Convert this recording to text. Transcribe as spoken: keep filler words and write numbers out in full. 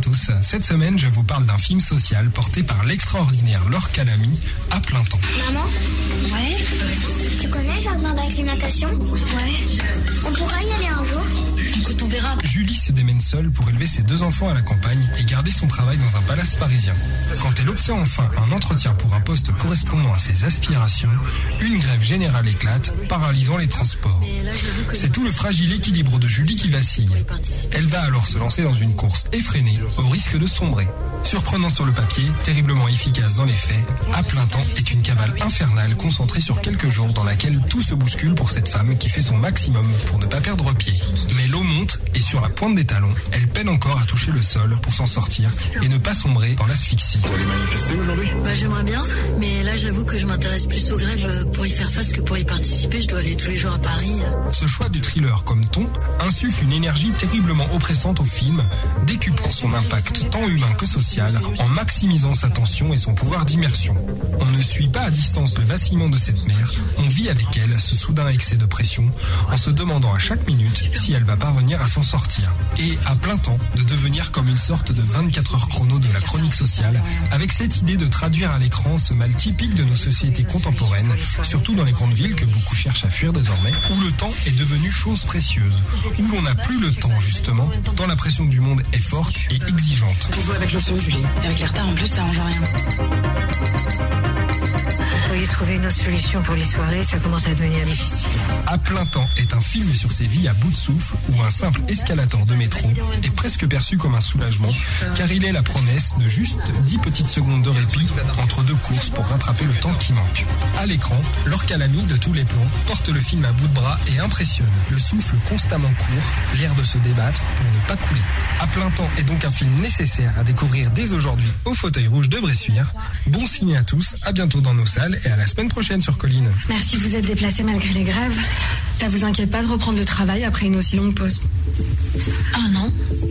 tous. Cette semaine, je vous parle d'un film social porté par l'extraordinaire Laure Calamy, À plein temps. Maman ? Ouais ? Tu connais Jardin d'acclimatation ? Ouais. On pourra y aller un jour ? Écoute, on verra. Julie se démène seule pour élever ses deux enfants à la campagne et garder son travail dans un palace parisien. Quand elle obtient enfin un entretien pour un poste correspondant à ses aspirations, une grève générale éclate, paralysant les transports. C'est tout le fragile équilibre de Julie qui vacille. Elle va alors se lancer dans une course effrénée, au risque de sombrer. Surprenant sur le papier, terriblement efficace dans les faits, À plein temps est une cavale infernale concentrée sur quelques jours dans laquelle tout se bouscule pour cette femme qui fait son maximum pour ne pas perdre pied. Mais l'eau monte et sur la pointe des talons, elle peine encore à toucher le sol pour s'en sortir et ne pas sombrer dans l'asphyxie. Tu vas aller manifester aujourd'hui ? Bah j'aimerais bien, mais là j'avoue que je m'intéresse plus aux grèves pour y faire face que pour y participer. Je dois aller tous les jours à Paris. Ce choix du thriller comme ton insuffle une énergie terriblement oppressante au film, décuplant son impact tant humain que social, en maximisant sa tension et son pouvoir d'immersion. On ne suit pas à distance le vacillement de cette mère, on vit avec elle ce soudain excès de pression, en se demandant à chaque minute si elle va parvenir à s'en sortir. Et à plein temps, de devenir comme une sorte de vingt-quatre heures chrono de la chronique sociale, avec cette idée de traduire à l'écran ce mal typique de nos sociétés contemporaines, surtout dans les grandes villes que beaucoup cherchent à fuir désormais, où le temps est devenu chose précieuse, où l'on n'a plus le temps justement, tant la pression du monde est forte et exigeante. Faut jouer avec le feu, Julie. Et avec les retards, en plus, ça arrange rien. Vous pourriez trouver une autre solution pour les soirées, ça commence à devenir difficile. À plein temps est un film sur ces vies à bout de souffle où un simple escalator de métro est presque perçu comme un soulagement car il est la promesse de juste dix petites secondes de répit entre deux courses pour rattraper le temps qui manque. À l'écran, Laure Calamy de tous les plans porte le film à bout de bras et impressionne. Le souffle constamment court, l'air de se débattre pour ne pas couler. À plein temps est donc un film nécessaire à découvrir dès aujourd'hui au Fauteuil Rouge de Bressuire. Bon ciné à tous, à bientôt dans nos salles et à la semaine prochaine sur Colline. Merci de vous être déplacés malgré les grèves. Ça vous inquiète pas de reprendre le travail après une aussi longue pause ? Ah non ?